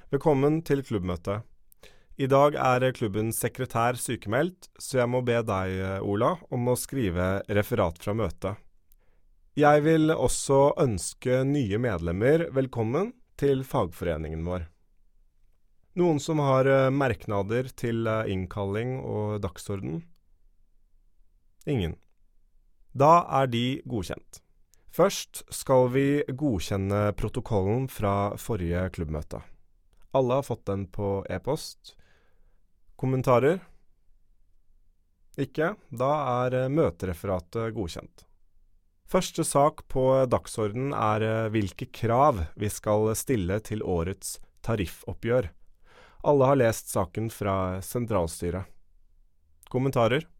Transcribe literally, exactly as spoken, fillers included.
Velkommen til klubbmøtet. I dag er klubbens sekretær sykemeldt, så jeg må be deg, Ola, om å skrive referat fra møtet. Jeg vil også ønske nye medlemmer velkommen til fagforeningen vår. Noen som har merknader til innkalling og dagsorden? Ingen. Da er de godkjent. Først skal vi godkjenne protokollen fra forrige klubbmøte. Alle har fått den på e-post. Kommentarer? Ikke? Da er møtereferatet godkjent. Første sak på dagsorden er hvilke krav vi skal stille til årets tariffoppgjør. Alle har lest saken fra sentralstyret. Kommentarer?